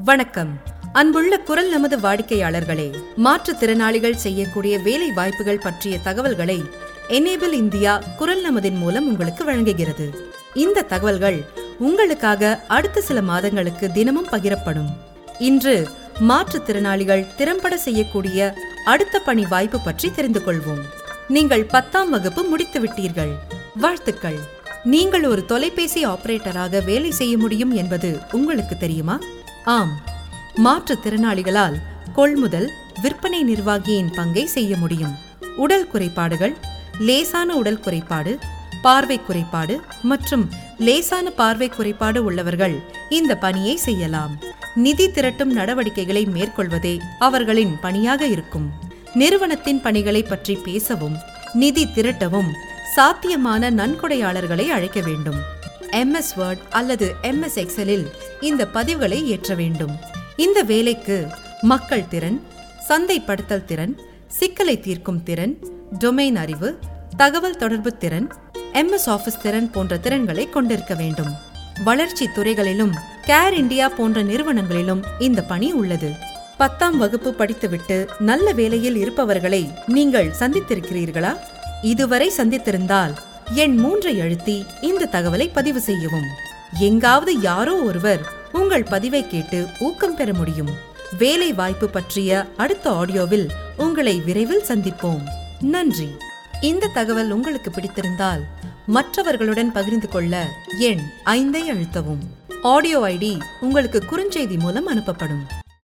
வணக்கம். அன்புள்ள குரல் நமது வாடிக்கையாளர்களே, மாற்றுத்திறனாளிகள் செய்யக்கூடிய வேலை வாய்ப்புகள் பற்றிய தகவல்களை எனேபிள் இந்தியா குரல் நமதின் மூலம் உங்களுக்கு வழங்குகிறது. இந்த தகவல்கள் உங்களுக்காக அடுத்த சில மாதங்களுக்கு தினமும் பகிரப்படும். இன்று மாற்றுத்திறனாளிகள் திறம்பட செய்யக்கூடிய அடுத்த பணி வாய்ப்பு பற்றி தெரிந்து கொள்வோம். நீங்கள் 10ஆம் வகுப்பு முடித்து விட்டீர்கள். வாழ்த்துக்கள். நீங்கள் ஒரு தொலைபேசி ஆபரேட்டராக வேலை செய்ய முடியும் என்பது உங்களுக்கு தெரியுமா? ஆம், மாற்றுத்திறனாளிகளால் கொள்முதல், விற்பனை நிர்வாகியின் பங்கை செய்ய முடியும். உடல் குறைபாடுகள், லேசான உடல் குறைபாடு, பார்வை குறைபாடு மற்றும் லேசான பார்வை குறைபாடு உள்ளவர்கள் இந்த பணியை செய்யலாம். நிதி திரட்டும் நடவடிக்கைகளை மேற்கொள்வதே அவர்களின் பணியாக இருக்கும். நிறுவனத்தின் பணிகளை பற்றி பேசவும் நிதி திரட்டவும் சாத்தியமான நன்கொடையாளர்களை அழைக்க வேண்டும். MS Word அல்லது MS Excelல் இந்த பதிவுகளை ஏற்ற வேண்டும். இந்த வேலைக்கு மக்கள் திறன், சந்தைப்படுத்தல் திறன், சிக்கலை தீர்க்கும் திறன், டொமைன் அறிவு, தகவல் தொடர்பு திறன், MS Office திறன் போன்ற திறன்களை கொண்டிருக்க வேண்டும். வளர்ச்சி துறைகளிலும் கேர் இந்தியா போன்ற நிறுவனங்களிலும் இந்த பணி உள்ளது. 10ஆம் வகுப்பு படித்துவிட்டு நல்ல வேலையில் இருப்பவர்களை நீங்கள் சந்தித்திருக்கிறீர்களா? இதுவரை சந்தித்திருந்தால் எண் 3ஐ அழுத்தி இந்த தகவலை பதிவு செய்யவும். எங்காவது யாரோ ஒருவர் உங்கள் பதிவை கேட்டு ஊக்கம் பெற முடியும். வேலை வாய்ப்பு பற்றிய அடுத்த ஆடியோவில் உங்களை விரைவில் சந்திப்போம். நன்றி. இந்த தகவல் உங்களுக்கு பிடித்திருந்தால் மற்றவர்களுடன் பகிர்ந்து கொள்ள எண் 5ஐ அழுத்தவும். ஆடியோ ஐடி உங்களுக்கு குறுஞ்செய்தி மூலம் அனுப்பப்படும்.